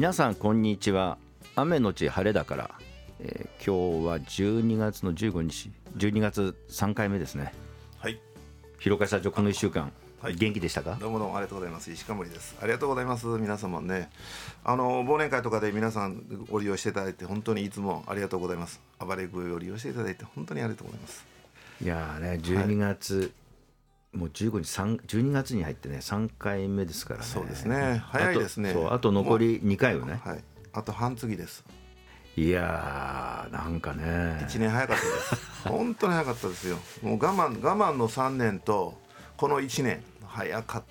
皆さんこんにちは。雨のち晴れだから、今日は12月の15日、12月3回目ですね。 はい。 広川社長、この1週間、 はい、 元気でしたか？ どうもどうもありがとうございます。石川森です。ありがとうございます。皆様ね、忘年会とかで皆さんご利用していただいて本当にいつもありがとうございます。暴れ食いを利用していただいて本当にありがとうございます。 いやーね、12月、もう15日12月に入ってね3回目ですからね。 そうですね、早いですね。 あと残り2回よね。 はい、あと半月です。 いやーなんかね 1年早かったです本当に早かったですよ。もう我慢の3年とこの1年早かった。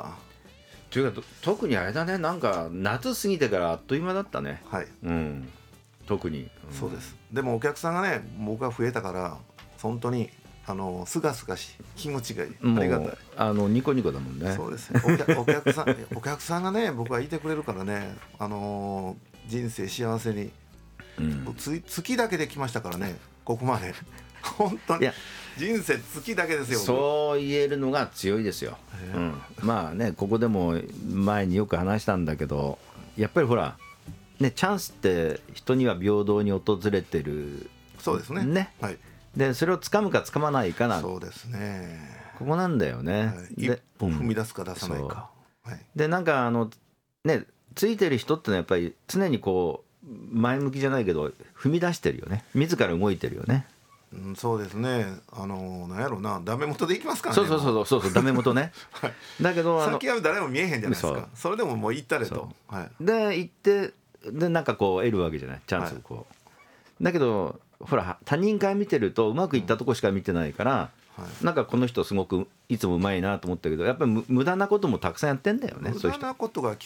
というか特にあれだね、なんか夏過ぎてからあっという間だったね。 はい、 うん、特に、 そうです。でもお客さんがね、僕が増えたから本当にすがすがしい気持ちがいい。ありがたい。 ニコニコだもんね。 そうですね。お客さんがね、僕はいてくれるからね、人生幸せに、月だけで来ましたからね、ここまで本当に人生月だけですよ。 そう言えるのが強いですよ、まあね、ここでも前によく話したんだけど、やっぱりほらね、チャンスって人には平等に訪れてる。 そうですね。 ね、 はい。 でそれをつかむかつかまないかな。 そうですね。 ここなんだよね、 はい、 で一歩踏み出すか出さないか、はい、 でなんかね、ついてる人ってのはやっぱり常にこう前向きじゃないけど踏み出してるよね。自ら動いてるよね。 そうですね。なんやろうな、ダメ元でいきますからね。 そうダメ元ね、はい、だけど先は誰も見えへんじゃないですか。それでももう行ったれと、 はい、で行ってでなんかこう得るわけじゃない、チャンスをこう、はい、だけどほら他人から見てるとうまくいったとこしか見てないから、はい、なんかこの人すごくいつもうまいなと思ったけど、やっぱり無駄なこともたくさんやってんだよね。 無駄なことが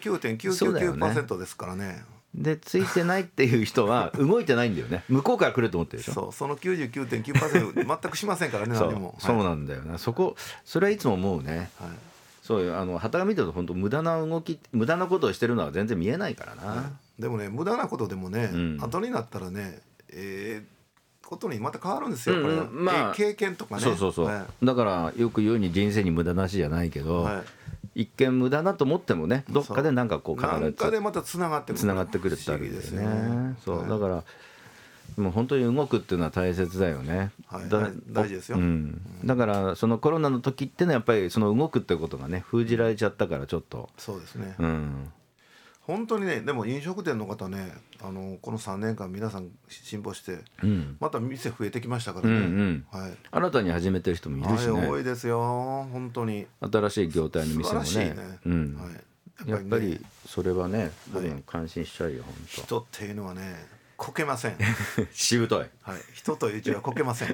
99.999% ですからね。 でついてないっていう人は動いてないんだよね。向こうから来ると思ってるでしょ。 その 99.9% 全くしませんからね。何もそうなんだよな。それはいつも思うね、はい、そういう旗が見てると本当無駄な動き、無駄なことをしてるのは全然見えないからな、はい、 でもね、無駄なことでもね、後になったらね、ことにまた変わるんですよ、これ、まあ、経験とかね。 そう、はい、だからよく言うに人生に無駄なしじゃないけど、はい、一見無駄だと思ってもね、どっかでなんかこうなんかでまたつながってくるってあるんですね。そう、はい、だからもう本当に動くっていうのは大切だよね、 はい、大事ですよ、 だからそのコロナの時ってのはやっぱりその動くってことがね封じられちゃったからちょっと。 そうですね、本当にね。でも飲食店の方ね、この3年間皆さん進歩して、また店増えてきましたからね、はい、 新たに始めてる人もいるしね、 多いですよ本当に。 新しい業態の店もね、 素晴らしいね、 やっぱりそれはね、僕も感心しちゃうよ、本当。 人っていうのはね、こけませんしぶとい、 はい、人という字はこけませんい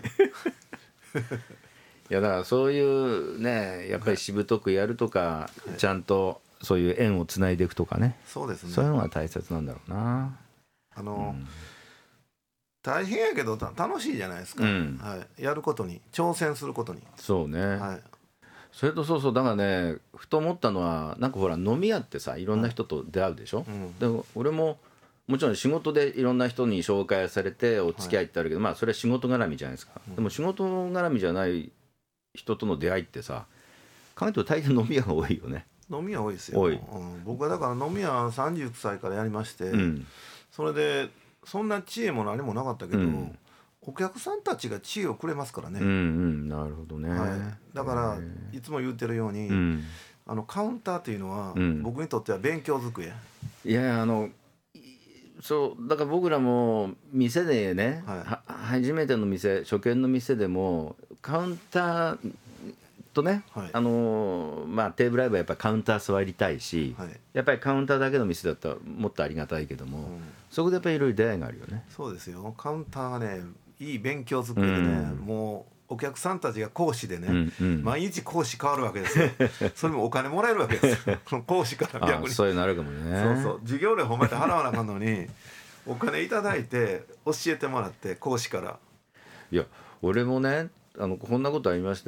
やだからそういうね、やっぱりしぶとくやるとか、ちゃんとそういう縁をつないでいくとかね、 そうですね、 そういうのが大切なんだろうな。 大変やけど楽しいじゃないですか、はい、やることに挑戦することに。 そうね、 はい、 それとそうだからね、ふと思ったのは、なんかほら飲み屋ってさ、いろんな人と出会うでしょ、でも俺ももちろん仕事でいろんな人に紹介されてお付き合いってあるけど、まあそれは仕事絡みじゃないですか、でも仕事絡みじゃない人との出会いってさ、考えると大抵飲み屋が多いよね。 飲み屋多いですよ、僕はだから飲み屋39歳からやりまして、それでそんな知恵も何もなかったけど、お客さんたちが知恵をくれますからね。 なるほどね、 はい、だからいつも言ってるように、カウンターというのは、僕にとっては勉強机。 いやそうだから僕らも店でね、初めての店、初見の店でもカウンターとね、まあ、テーブルあればやっぱりカウンター座りたいし、やっぱりカウンターだけの店だったらもっとありがたいけども、そこでやっぱりいろいろ出会いがあるよね。そうですよ、カウンターがね、いい勉強机でね、もうお客さんたちが講師でね、毎日講師変わるわけですよそれもお金もらえるわけですよその講師から逆に。 そういうのあるかもね。 そう授業料褒めて払わなあかんのにお金いただいて教えてもらって、講師から。 いや俺もね、こんなことありまして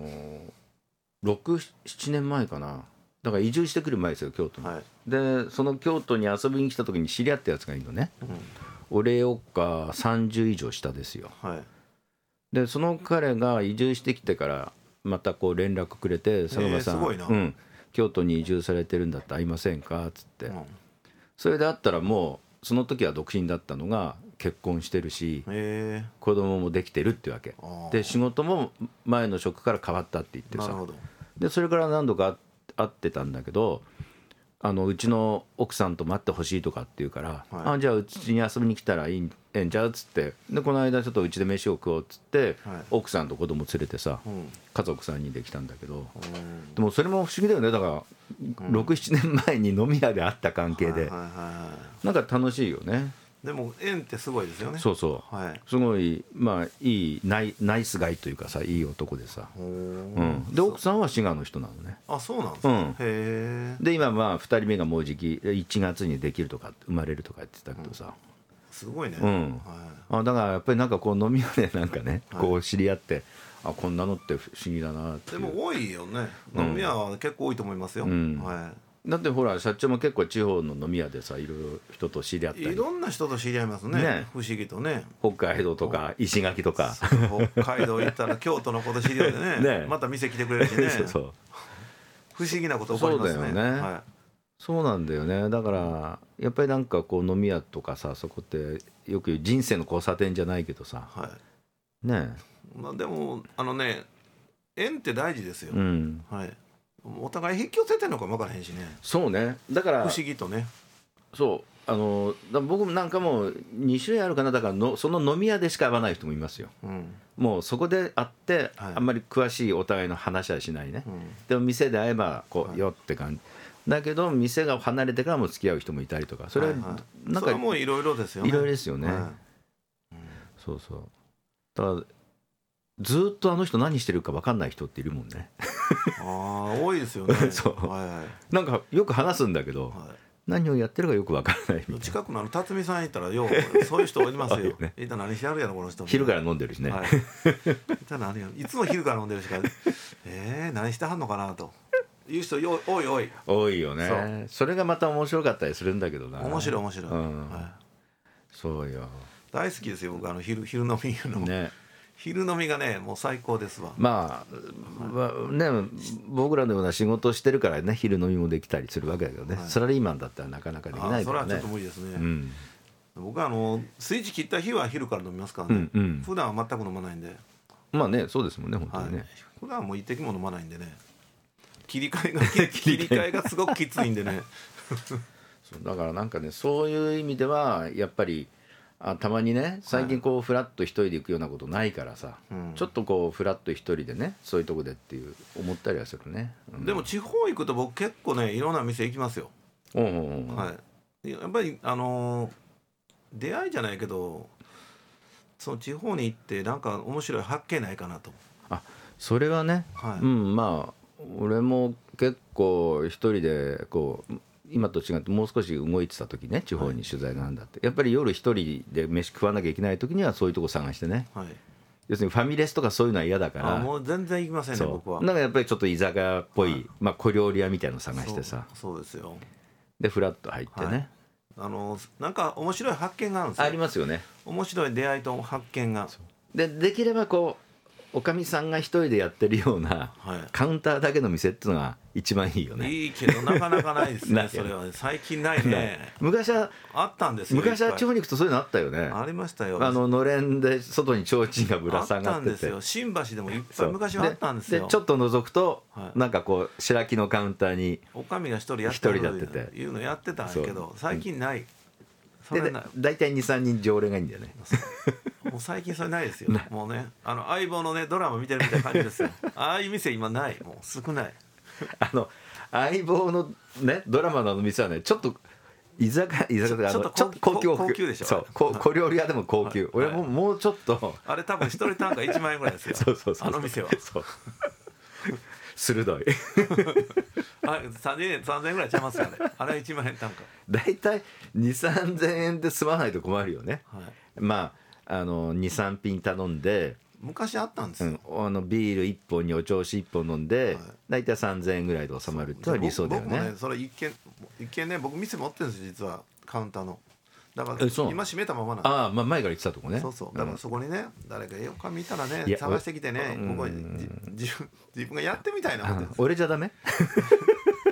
、6、7年前かな、だから移住してくる前ですよ、京都に、でその京都に遊びに来た時に知り合ったやつがいるのね、俺よっか30以上下ですよ、でその彼が移住してきてからまたこう連絡くれて、佐久間さん、京都に移住されてるんだって会いませんかっつって、 それであったらもうその時は独身だったのが結婚してるし、子供もできてるってわけで、仕事も前の職から変わったって言ってさ、でそれから何度か会ってたんだけど、うちの奥さんと待ってほしいとかって言うから、はい、じゃあうちに遊びに来たらいいんじゃっつって、でこの間ちょっとうちで飯を食おうっつって、はい、奥さんと子供連れてさ、家族3人で来たんだけど、でもそれも不思議だよね。だから、6,7 年前に飲み屋で会った関係で、なんか楽しいよね。 でも縁ってすごいですよね。 そうそう、はい、すごい、まあいいナイスガイというかさ、いい男でさ、で奥さんは滋賀の人なのね。 あ、そうなんですか。へえ。で今まあ2人目がもうじき1月にできるとか生まれるとか言ってたけどさ、 すごいね。 はい、だからやっぱりなんかこう飲み屋でなんかね、こう知り合って、こんなのって不思議だなって。 でも多いよね、飲み屋は結構多いと思いますよ。はい。 だってほら社長も結構地方の飲み屋でさ、いろいろ人と知り合ったり、 いろんな人と知り合います ね、不思議とね。 北海道とか石垣とか、 北海道行ったら京都のこと知り合って ねまた店来てくれるしねそう不思議なこと起こりますね。 そうだよね、はい、そうなんだよね。だからやっぱりなんかこう飲み屋とかさ、そこってよく人生の交差点じゃないけどさ、はい、ねえ、まあ、でも縁って大事ですよ、はい。お互い引き寄せてるのかも分からへんしね。 そうね。だから不思議とね。 そう僕なんかも2種類あるかな。だからその飲み屋でしか会わない人もいますよ、もうそこで会って、あんまり詳しいお互いの話はしないね、でも店で会えばこう、よって感じだけど、店が離れてからも付き合う人もいたりとか、それはなんかそれはもういろいろですよね。 いろいろですよね、そうそう。だからずっとあの人何してるか分かんない人っているもんね多いですよねそう、なんかよく話すんだけど、何をやってるかよく分からないみたいな。 近くの辰巳さんいたらようそういう人おりますよね。いた何してあるやろこの人。 昼から飲んでるしね、 いつも昼から飲んでるしか何してはんのかなという人多いよね。それがまた面白かったりするんだけどな。 面白い、 そうよ、 大好きですよ僕。昼飲みいうのもね、昼飲みがねもう最高ですわ。 まあね、僕らのような仕事をしてるからね、昼飲みもできたりするわけだけどね、サラリーマンだったらなかなかできないからね。 それはちょっと無理ですね、僕はスイッチ切った日は昼から飲みますからね、普段は全く飲まないんで。 まあね、そうですもんね、本当にね、 普段はもう一滴も飲まないんでね、切り替えがすごくきついんでねだからなんかね、そういう意味ではやっぱりたまにね、最近こうフラッと一人で行くようなことないからさ、ちょっとこうフラッと一人でね、そういうとこでっていう思ったりはするね、 でも地方行くと僕結構ねいろんな店行きますよ、はい。やっぱり出会いじゃないけど、その地方に行ってなんか面白い発見ないかなと。 それはね、まあ俺も結構一人でこう今と違ってもう少し動いてた時ね、地方に取材がなんだって、やっぱり夜一人で飯食わなきゃいけない時にはそういうとこ探してね、要するにファミレスとかそういうのは嫌だから、 もう全然行きませんね僕は。 なんかやっぱりちょっと居酒屋っぽい、小料理屋みたいなの探してさ、 そうですよ。 でフラッと入ってね、 なんか面白い発見があるんですよ。 ありますよね、 面白い出会いと発見が。 できればこうおかみさんが一人でやってるような、カウンターだけの店っていうのが一番いいよね。 いいけどなかなかないですねそれは最近ないね。 昔はあったんですよ。 昔は地方に行くとそういうのあったよね。 ありましたよ。 のれんで外に提灯がぶら下がってて、あったんですよ。 新橋でもいっぱい昔はあったんですよ。 でちょっと覗くと、なんかこう白木のカウンターにおかみが一人やってていうのやってたんやけど、最近ない。 で大体 2,3 人常連がいいんだよねもう最近それないですよもうね、相棒のねドラマ見てるみたいな感じですよああいう店今ない、もう少ない相棒のねドラマの店はね、ちょっと居酒屋とかちょっと高級でしょ。そう、小料理屋でも高級、俺もうちょっとあれ多分一人単価1万円ぐらいですよあの店は。そう鋭い 3000円ぐらいちゃいますよねあれ1万円単価。 だいたい 2,3 千円で済まないと困るよね、まあ2,3 品頼んで、 昔あったんですよ、 ビール1本にお調子1本飲んで、だいたい 3,000 円ぐらいで収まるってのは理想だよね。 僕もねそれ一見ね、僕店持ってるんですよ実は、カウンターの。だから今閉めたままなんで。 前から言ってたとこね。 そうだからそこにね、誰かよく見たらね探してきてね、ここ自分がやってみたいな思ってるんです。 俺じゃダメ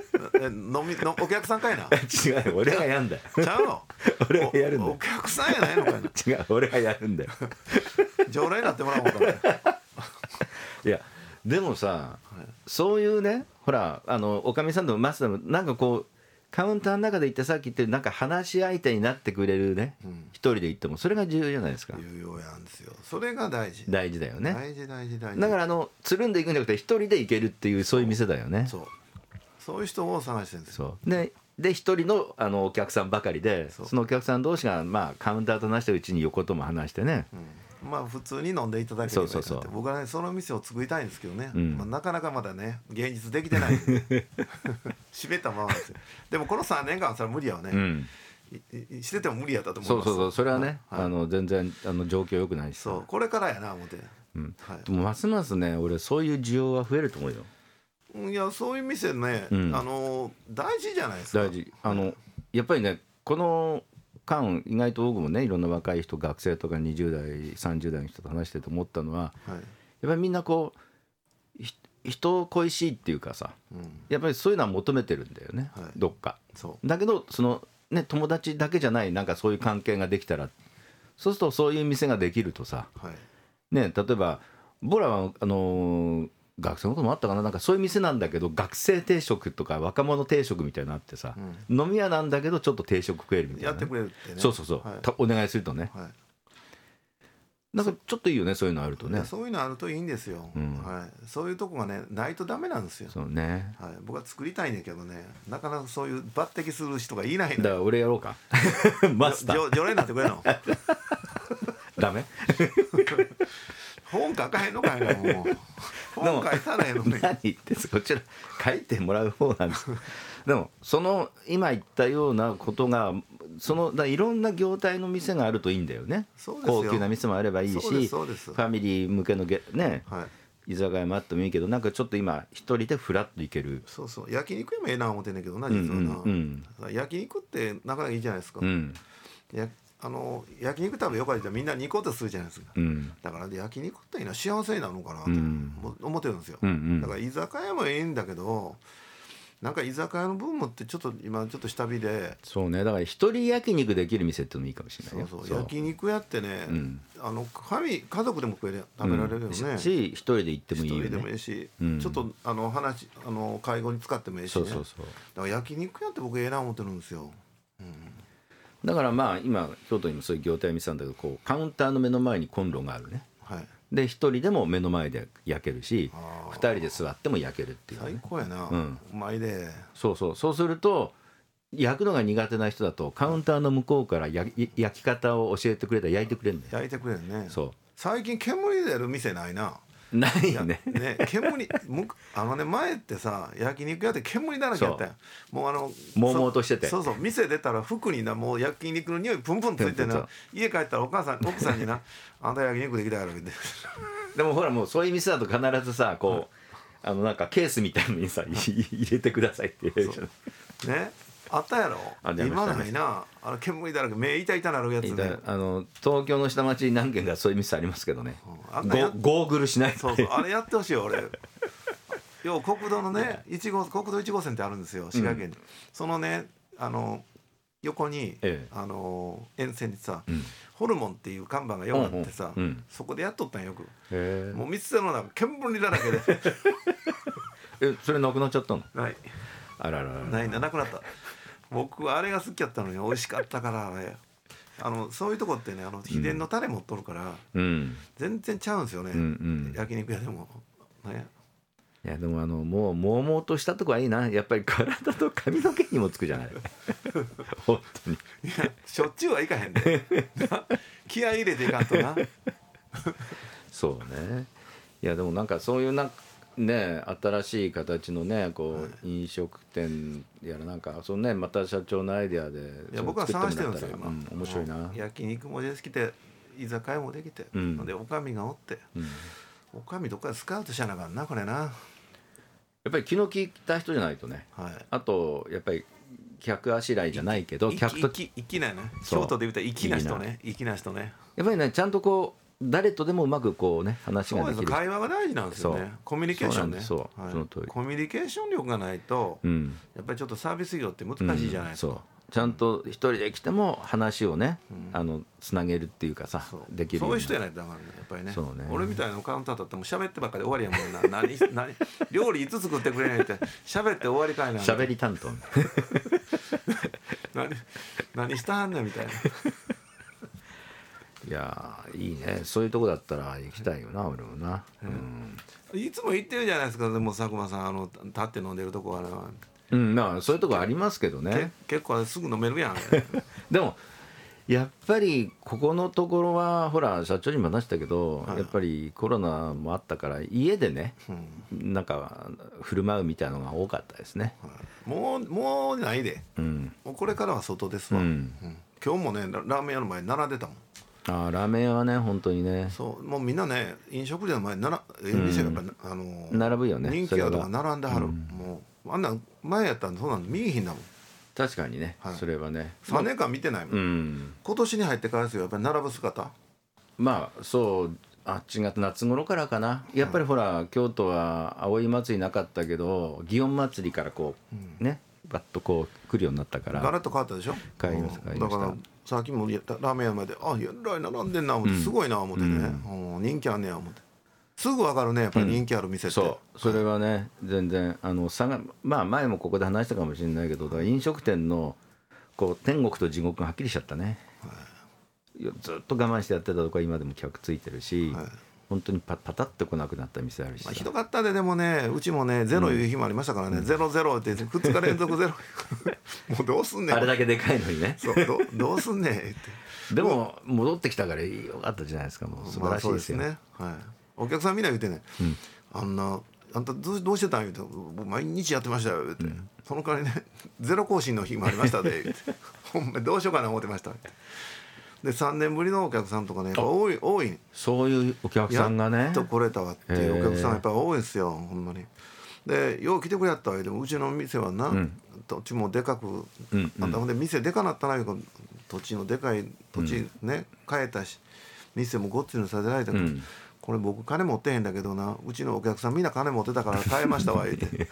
お客さんかいな。 違う、俺がやんだよ。 ちゃうの。 俺がやるんだよ。 お客さんやないのかいな。 違う、俺がやるんだよ。 常連になってもらおうかな。 いやでもさ、そういうね、ほらおかみさんでもマスターでもなんかこうカウンターの中で行ってさっき言ってなんか話し相手になってくれるね、一人で行ってもそれが重要じゃないですか。 重要なんですよ。それが大事だよね。 大事だからつるんで行くんじゃなくて一人で行けるっていうそういう店だよね。 そういう人を探してるんですよ。 で一人のお客さんばかりで、そのお客さん同士がまあカウンターと話してるうちに横とも話してね、 まあ普通に飲んでいただければいいかなって。僕はねその店を作りたいんですけどね、なかなかまだね現実できてないんで閉めたままですよ。でもこの3年間はそれは無理やわね、してても無理やったと思います。 そうそれはね、全然状況良くないし、 そうこれからやな思って、 でもますますね俺そういう需要は増えると思うよ。 いやそういう店ね、大事じゃないですか。 大事。やっぱりねこの間意外と僕もねいろんな若い人学生とか20代30代の人と話してて思ったのは、やっぱりみんなこう人恋しいっていうかさ、やっぱりそういうのは求めてるんだよね、どっか。だけどそのね友達だけじゃないなんかそういう関係ができたら、そうするとそういう店ができるとさ、ね、例えば僕らは学生のこともあったかな、なんかそういう店なんだけど学生定食とか若者定食みたいなのあってさ、飲み屋なんだけどちょっと定食食えるみたいな、 やってくれるってね。 そう、お願いするとね、なんかちょっといいよねそういうのあるとね。 そういうのあるといいんですよ、そういうとこがねないとダメなんですよ。 そうね、 僕は作りたいんだけどね、なかなかそういう抜擢する人がいないの。 だから俺やろうかマスター常連になってくれのダメ本書かへんのかいな。もう本書いたらええのに。 何言ってこちら書いてもらう方なんですでもその今言ったようなことがいろんな業態の店があるといいんだよね。高級な店もあればいいし、ファミリー向けのね、居酒屋もあってもいいけど、なんかちょっと今一人でフラッと行ける。 焼肉屋もええな思ってんねんけどな、実はな、焼肉ってなかなかいいじゃないですか、焼肉食べよかったらみんなに行こうとするじゃないですか、だから焼肉っていうのは幸せになるのかなと思ってるんですよ、だから居酒屋もいいんだけど、なんか居酒屋のブームってちょっと今ちょっと下火で。 そうね、だから一人焼肉できる店ってのもいいかもしれないよ。 焼肉屋ってね、家族でも食べられるよね、 し一人で行ってもいいよね。 一人でもいいし、ちょっと介護に使ってもいいしね。だから焼肉屋って僕ええな思ってるんですよ、 だからまあ今京都にもそういう業態見せたんだけど、こうカウンターの目の前にコンロがあるね、で一人でも目の前で焼けるし、二人で座っても焼けるっていう、 最高やな、うまいで。そうすると焼くのが苦手な人だとカウンターの向こうから焼き方を教えてくれたら焼いてくれるんだよ。 焼いてくれるね。最近煙でやる店ないな。 ないよね。 煙前ってさ焼肉屋って煙だらけやったやん。もうもうもうとしてて、 店出たら服になもう焼肉の匂いプンプンついてな、家帰ったら奥さんになあんた焼肉できたやろってでもほらもうそういう店だと必ずさこうなんかケースみたいのにさ入れてくださいって言うじゃんね。あったやろ。今ないな。煙だらけ目痛なるやつね。 東京の下町に何軒かそういう店ありますけどね、ゴーグルしないと。 あれやってほしいよ俺。要は国道のね国道1号線ってあるんですよ、滋賀県に。そのね横に沿線にさホルモンっていう看板がよくあってさ、そこでやっとったんよく。もう店の中煙だらけでそれなくなっちゃったの？ ない。 あららないなくなった。僕はあれが好きやったのに美味しかったからね。そういうとこってね秘伝のタレ持っとるから、全然ちゃうんですよね、焼肉屋でもね。 いやでももうもうもうとしたとこはいいな。やっぱり体と髪の毛にもつくじゃない本当に。 いやしょっちゅうはいかへんで気合い入れていかんとなそうね。いやでもなんかそういうね、新しい形のねこう、飲食店やらなんかまた社長のアイデアで僕は探してるんですよ今。 面白いな。 焼肉もできて居酒屋もできて、でおかみがおって、おかみどっかでスカウトしなあかんなこれな。やっぱり気の利いた人じゃないとね、あとやっぱり客あしらいじゃないけど粋なね、京都で言うたら粋な人ね、やっぱりねちゃんとこう誰とでもうまくこうね話ができる。 会話が大事なんですよね。コミュニケーションね。 その通り。 コミュニケーション力がないと、やっぱりちょっとサービス業って難しいじゃないですか。 ちゃんと一人で来ても話をね、つなげるっていうかさ、できる。 そういう人やないとだからね、やっぱりね。 そうね。 俺みたいなカウンターだっても喋ってばっかり終わりやもんな。何料理いつ作ってくれないって喋って終わりかいな。 喋り担当。 何したはんねんみたいな。 いやいいね、そういうとこだったら行きたいよな、俺もな。 いつも行ってるじゃないですか。でも佐久間さん立って飲んでるとこはな。 まあそういうとこありますけどね。 結構すぐ飲めるやん。 でもやっぱりここのところはほら社長にも話したけど、やっぱりコロナもあったから家でね、なんか振る舞うみたいなのが多かったですね。 もうないで。もうこれからは外ですわ。今日もねラーメン屋の前に並んでたもん。 ラーメン屋はね本当にね。 そうもうみんなね飲食店の前に店がやっぱ並ぶよね。 人気宿が並んではる。もうあんな前やったらそうなん見えひんだもん。 確かにね、それはね 3年間見てないもん。今年に入ってからですよやっぱり並ぶ姿。 まあそう8月夏頃からかな。やっぱりほら京都は葵祭りなかったけど祇園祭りからこうねバッとこう来るようになったからガラッと変わったでしょ。 変わりました。 だからさっきもラーメン屋までえらい並んでんな思ってすごいな思ってね、人気あんねや思ってすぐ分かるねやっぱり人気ある店って。 それはね全然差がまあ前もここで話したかもしれないけど、飲食店のこう天国と地獄がはっきりしちゃったね。ずっと我慢してやってたとこは今でも客ついてるし、本当にパタッと来なくなった店あるし、 ひどかったで。でもねうちもねゼロいう日もありましたからね、ゼロゼロって2日連続ゼロもうどうすんねんあれだけでかいのにね。 そうどうすんねんってでも戻ってきたからよかったじゃないですか。もう素晴らしいですよ。 ね、お客さんみんな言うてね、あんたどうしてたん言うて毎日やってましたよ言うて、その代わりねゼロ更新の日もありましたで言うてほんまどうしようかな思ってましたって。で3年ぶりのお客さんとかね多い。 そういうお客さんがねやっと来れたわっていうお客さんやっぱり多いですよほんまに。でよう来てくれやったわでもうちの店はな、土地もでかく、ほんで店でかなったないう土地のでかい土地ね、変えたし店もごっついのさせられたけど、これ僕金持ってへんだけどなうちのお客さんみんな金持ってたから変えましたわ言うて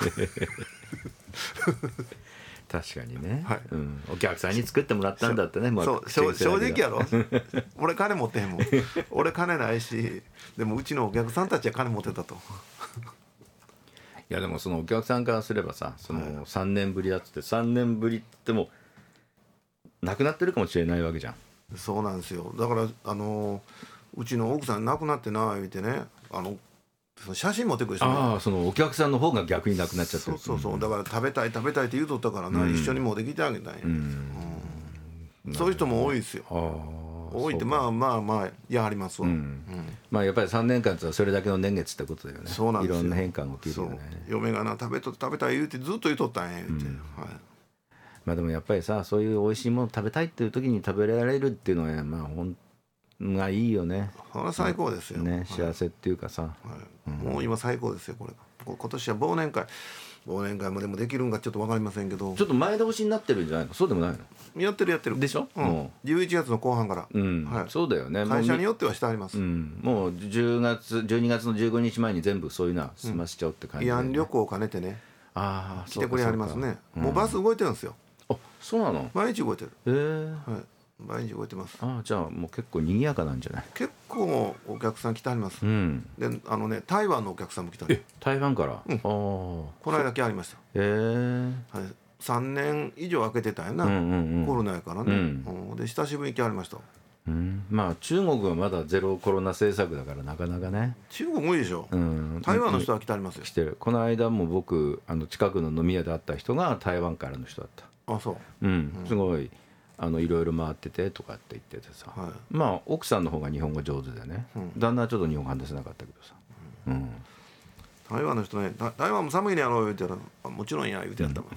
確かにね、お客さんに作ってもらったんだってね。 そう正直やろ俺金持ってへんもん俺金ないしでもうちのお客さんたちは金持ってたといやでもそのお客さんからすればさその3年ぶりだっつって3年ぶりってもなくなってるかもしれないわけじゃん。 そうなんですよ。だからうちの奥さん亡くなってな言ってねその写真持ってくる人ね。 そのお客さんの方が逆になくなっちゃってる。 そうだから食べたいって言うとったからな、一緒にもうできてあげたい、そういう人も多いですよ。多いってまあやはりますわ。 まあやっぱり3年間ってそれだけの年月ってことだよね。 そうなんですよ。 いろんな変化が起きるよね。 嫁がな食べたい言うてずっと言うとったんや言うて、 まあでもやっぱりさそういう美味しいもの食べたいっていう時に食べられるっていうのはまあほんがいいよね。 それは最高ですよね。 幸せっていうかさ、 もう今最高ですよこれ。今年は忘年会もでもできるんかちょっと分かりませんけど、 ちょっと前倒しになってるんじゃないの。そうでもないの。 やってるでしょ、 11月の後半から、 そうだよね。 会社によってはしてあります。 もう12月の15日前に全部そういうのは済ましちゃうって感じで、 慰安旅行を兼ねてね来てくれはりますね。もうバス動いてるんですよ。 そうなの。 毎日動いてる。毎日動いてます。 じゃあもう結構賑やかなんじゃない。 結構お客さん来てはります。で台湾のお客さんも来たり。 台湾から。 この間来はりました。3年以上空けてたんやな、コロナやからね。で久しぶりに来はりました。 まあ中国はまだゼロコロナ政策だからなかなかね。 中国もいいでしょ。台湾の人は来てはりますよ。 来てる。この間も僕近くの飲み屋で会った人が台湾からの人だった。 そう。 すごいいろいろ回っててとかって言っててさ、まあ奥さんの方が日本語上手でね、旦那はちょっと日本語話せなかったけどさ、 台湾の人ね台湾も寒いねやろ言うてたらもちろんや言うてやったもん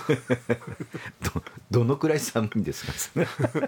どのくらい寒いんですか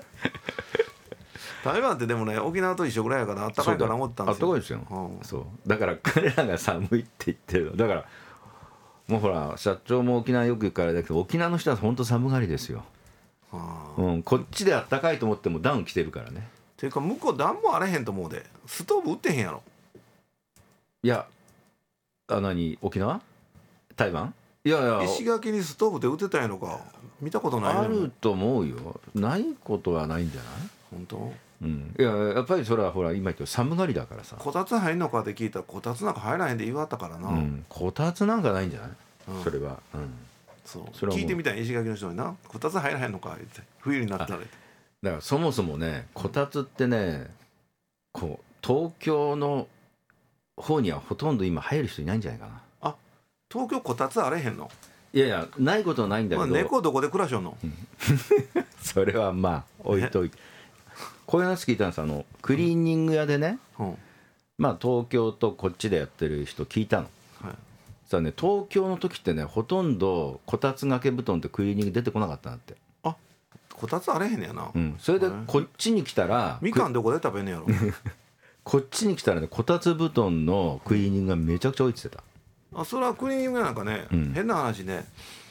台湾ってでもね沖縄と一緒ぐらいやからあったかいから思ったんですよ。 あったかいですよ、そうだから彼らが寒いって言ってる。だからもうほら社長も沖縄よく行くからだけど沖縄の人は本当寒がりですよ。こっちであったかいと思ってもダウン着てるからね。 ていうか向こう暖房あれへんと思うで、ストーブ売ってへんやろ。 いや何沖縄台湾いやいや石垣にストーブって売ってたんやろか。見たことないよ。 あると思うよ。ないことはないんじゃない。 本当。 うん、いややっぱりそれはほら今言った寒がりだからさ。 こたつ入んのかって聞いたらこたつなんか入らへんで言われたからな、 こたつなんかないんじゃない、それは、 そう聞いてみたい石垣の人にな、こたつ入らへんのかって冬になったら。だからそもそもねこたつってねこう東京の方にはほとんど今入る人いないんじゃないかな。 あ、東京こたつあれへんの。 いやいやないことはないんだけど、 猫どこで暮らしよんの、 それはまあ置いといてこういう話聞いたんです。クリーニング屋でね、まあ東京とこっちでやってる人聞いたの、さあね、東京の時ってねほとんどこたつ掛け布団ってクリーニング出てこなかったんだって。 あ、こたつあれへんねやな、 それでこっちに来たらみかんどこで食べんねやろこっちに来たらねこたつ布団のクリーニングがめちゃくちゃ多いって言ってた。それはクリーニングなんかね、変な話ね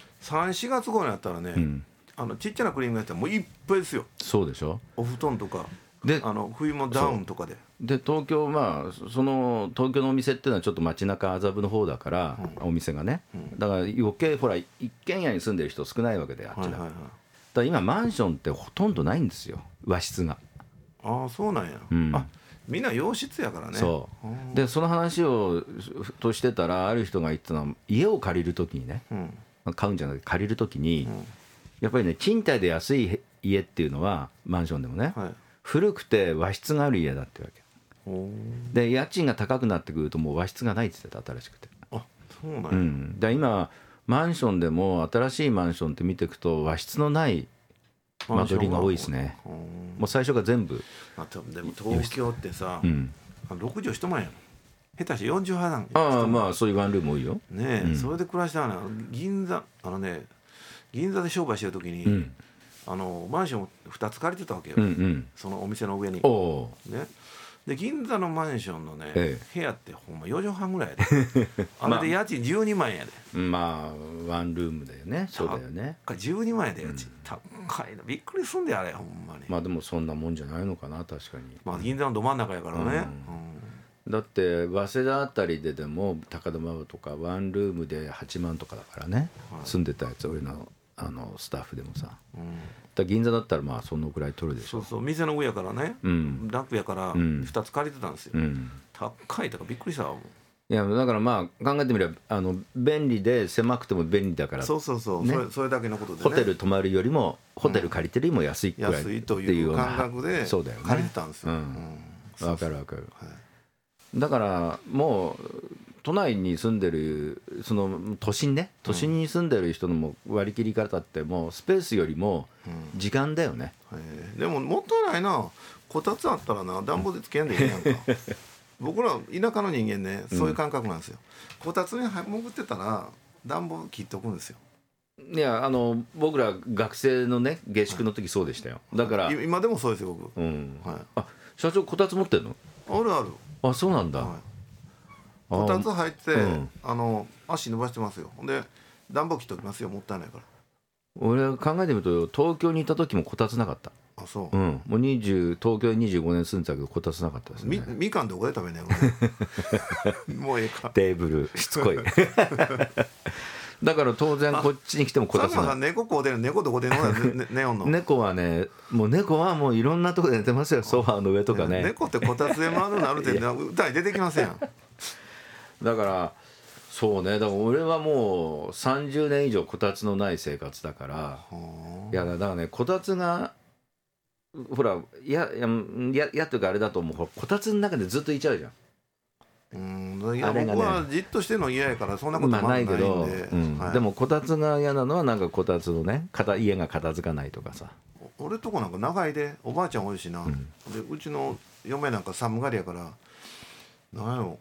3、4月頃になったらね、ちっちゃなクリーニングやったらもういっぱいですよ。 そうでしょ。 お布団とかで冬もダウンとかで東京その東京のお店っていうのはちょっと街中麻布の方だから、お店がね、だから余計ほら一軒家に住んでる人少ないわけであっちだ、だから今マンションってほとんどないんですよ和室が。 ああそうなんや、あみんな洋室やからね。 そうでその話をとしてたらある人が言ったのは家を借りる時にね、買うんじゃなくて借りる時に、やっぱりね賃貸で安い家っていうのはマンションでもね、古くて和室がある家だってわけで、家賃が高くなってくるともう和室がないって言ってた新しくて。 あそうなんや、 で今マンションでも新しいマンションって見ていくと和室のない間取りが多いですね。もう最初が全部。 でも東京ってさ、6畳一間やろ、下手して40半なん。 ああまあそういうワンルーム多いよねえ、それで暮らしたら銀座銀座で商売してる時に、マンションを2つ借りてたわけよ、そのお店の上にね。で銀座のマンションのね、部屋ってほんま4畳半ぐらいやであれで家賃12万円やで、 まあワンルームだよね。そうだよね。 12万円で家賃、高いのびっくりすんであれほんまに。 まあでもそんなもんじゃないのかな確かに。 まあ銀座のど真ん中やからね、 だって早稲田あたりでも高田馬場とかワンルームで8万とかだからね、住んでたやつ俺のスタッフでもさ、だ銀座だったらまあそのくらい取るでしょ。 そう店の上やからね、楽やから2つ借りてたんですよ、高いとかびっくりしたわ。 いやだからまあ考えてみれば便利で狭くても便利だから、 そう、ね、それだけのことで、ね、 ホテル泊まるよりもホテル借りてるよりも安いくらい、 安いという感覚で借りてたんですよ。 わかるわかる。だからもう都内に住んでるその都心ね、都心に住んでる人のも割り切り方ってもうスペースよりも時間だよね、 でももったいないな、こたつあったらな暖房でつけんでいいやんか僕ら田舎の人間ねそういう感覚なんですよ、こたつに潜ってたら暖房切っておくんですよ。 いや僕ら学生のね下宿の時そうでしたよ。だから今でもそうですよ僕、 あ社長こたつ持ってんの？ あるある。 あそうなんだ、 こたつ入って、足伸ばしてますよ。で暖房切っておきますよ、もったいないから。 俺考えてみると東京にいた時もこたつなかった。 あそう、 もう東京に25年住んでたけどこたつなかったですね。 みかんどこで食べんねんもうええか。 テーブルしつこいだから当然こっちに来てもこたつな。猫こうでる、猫どこで寝よんの猫はね猫はもういろんなとこで寝てますよ、ソファーの上とかね。 猫ってこたつで回るのあるって歌に出てきませんだからそうね、だから俺はもう30年以上こたつのない生活だから。いやだからねこたつがほらいやというかあれだと思う、こたつの中でずっといちゃうじゃん。 いや僕はじっとしてるの嫌やからそんなことないんで、 でもこたつが嫌なのはなんかこたつのね家が片付かないとかさ。 俺とこなんか長いでおばあちゃん多いしな、でうちの嫁なんか寒がりやからなんやろ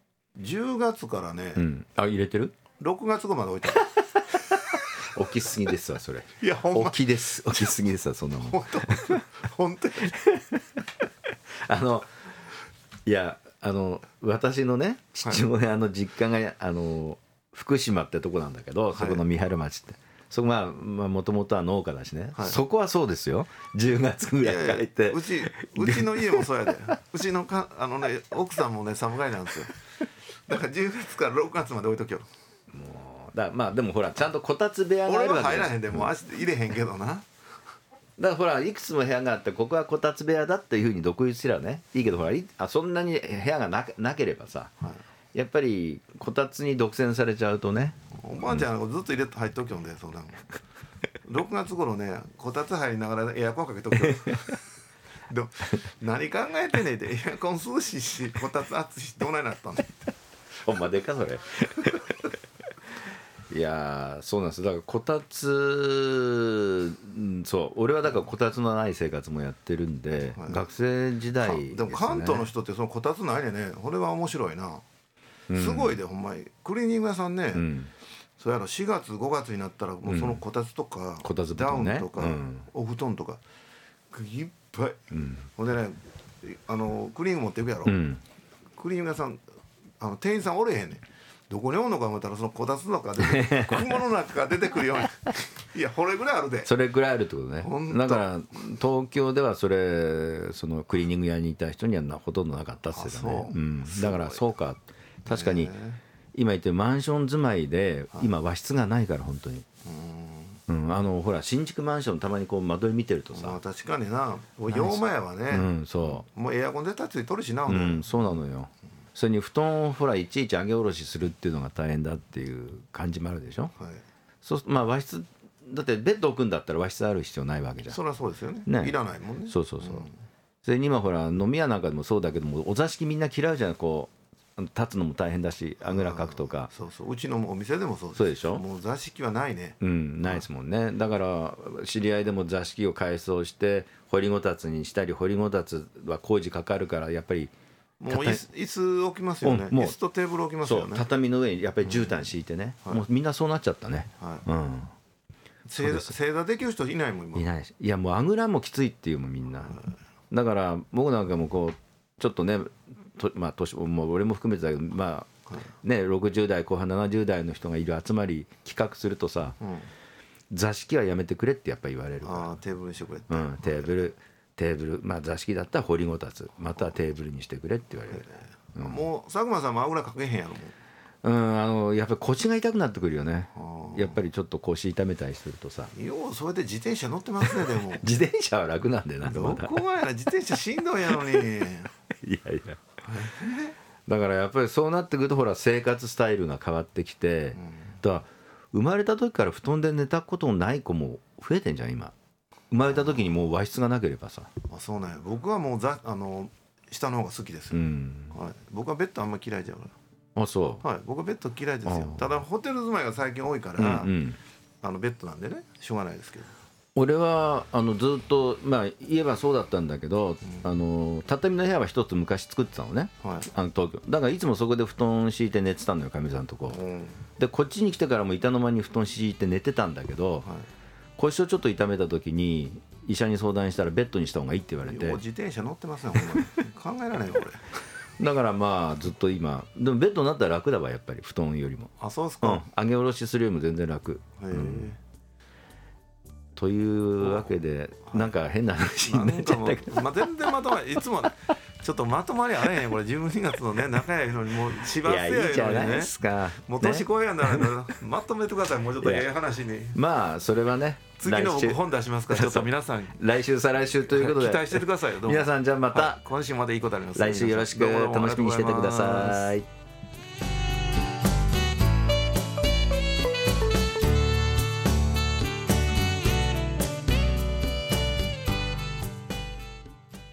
10月からね、 入れてる 6月号まで置いた起きすぎですわそれ。 いやほんま起きすぎですわそんなもん本当にいや私のね父親の実家が福島ってとこなんだけど、そこの三春町ってそこもともとは農家だしね、はい、そこはそうですよ。10月ぐらいから行って、 うちの家もそうやでうちの奥さんもね侍なんですよ。だから10月から6月まで置いときよ。 もうまあでもほらちゃんとこたつ部屋があるわけ。 俺は入らへんでもう足入れへんけどな。だからほらいくつも部屋があってここはこたつ部屋だっていうふうに独立すればねいいけど、ほらそんなに部屋がなければさ、はい、やっぱりこたつに独占されちゃうとね。 おばあちゃんずっと入っときよんで、そんなの6月頃ねこたつ入りながらエアコンかけとくよ。でも何考えてねえって、エアコン涼しいしこたつ暑いしどないなったんだって。 ほんまでかそれ。いやそうなんです。だからこたつ、そう俺はだからこたつのない生活もやってるんで、はい、学生時代ですね。 でも関東の人ってそのこたつないでね、これは面白いな、すごいでほんまに。クリーニング屋さんね、そうやろ4月5月になったらもうそのこたつとか、ダウンとか、お布団とかいっぱい、ほんでねクリーニング持っていくやろ、クリーニング屋さん店員さんおれへんねん。どこにおんのか思ったらそのこたつの中で雲の中から出てくるように。いやこれぐらいあるで。 それぐらいあるってことね。だから東京ではそのクリーニング屋にいた人にはほとんどなかったっつってたね。だからそうか、確かに今言ってるマンション住まいで今和室がないから本当に。ほら新築マンションたまにこう間取り見てるとさ、 確かにな、洋間屋はね、そうもうエアコンでついとるしな、 そうなのよ。それに布団をほらいちいち上げ下ろしするっていうのが大変だっていう感じもあるでしょ、はい、和室だってベッド置くんだったら和室ある必要ないわけじゃん。 そりゃそうですよ ねいらないもんね。 そう、それに今ほら飲み屋なんかでもそうだけども、お座敷みんな嫌うじゃん。こう立つのも大変だしあぐらかくとか。 そううちのお店でもそうです。 そうでしょ。 もう座敷はないね。 ないですもんね。だから知り合いでも座敷を改装して掘りごたつにしたり、掘りごたつは工事かかるからやっぱりもう椅子置きますよね。椅子とテーブル置きますよね。 そう畳の上にやっぱり絨毯敷いてね、もうみんなそうなっちゃったね。 正座できる人いないもん今。 いないし、いやもうあぐらもきついっていうもんみんな。だから僕なんかもこうちょっとね年もう俺も含めてだけど60代後半70代の人がいる集まり企画するとさ、座敷はやめてくれってやっぱり言われるから。 テーブルにしてくれって。 テーブル座敷だったら掘りごたつまたはテーブルにしてくれって言われる。 もう佐久間さんもあぐらかけへんやろもう。やっぱり腰が痛くなってくるよね。やっぱりちょっと腰痛めたりするとさ。 ようそれで自転車乗ってますね。でも自転車は楽なんだよな。 どこがやな、自転車しんどいやのに。いやだからやっぱりそうなってくるとほら生活スタイルが変わってきて、だから生まれた時から布団で寝たことない子も増えてんじゃん今。生まれた時にもう和室がなければさ。 そうね。僕はもう下の方が好きですよ、はい、僕はベッドあんま嫌いじゃうから。 そう、 はい、僕はベッド嫌いですよ。ただホテル住まいが最近多いから、ベッドなんでねしょうがないですけど。 俺はずっと言えばそうだったんだけど、畳の部屋は一つ昔作ってたのね、東京だからいつもそこで布団敷いて寝てたのよ、かみさんとこ、でこっちに来てからも板の間に布団敷いて寝てたんだけど、腰をちょっと痛めた時に医者に相談したらベッドにした方がいいって言われて。 自転車乗ってますよほんまに。考えられないよこれ。 だからずっと今でもベッドになったら楽だわやっぱり布団よりも。 そうですか。 上げ下ろしするよりも全然楽。というわけでなんか変な話になっちゃったけど、 全然まとまりいつもちょっとまとまりあれへんこれ。12月のね仲良いのにもう芝生やのにね。いいじゃないですか。もう年越えやんだらまとめてください。もうちょっと話に。 それはね次の僕本出しますからちょっと皆さん来週再来週ということで期待しててくださいよ。 皆さんじゃあまた今週までいいことあります。 来週よろしく楽しみにしててください。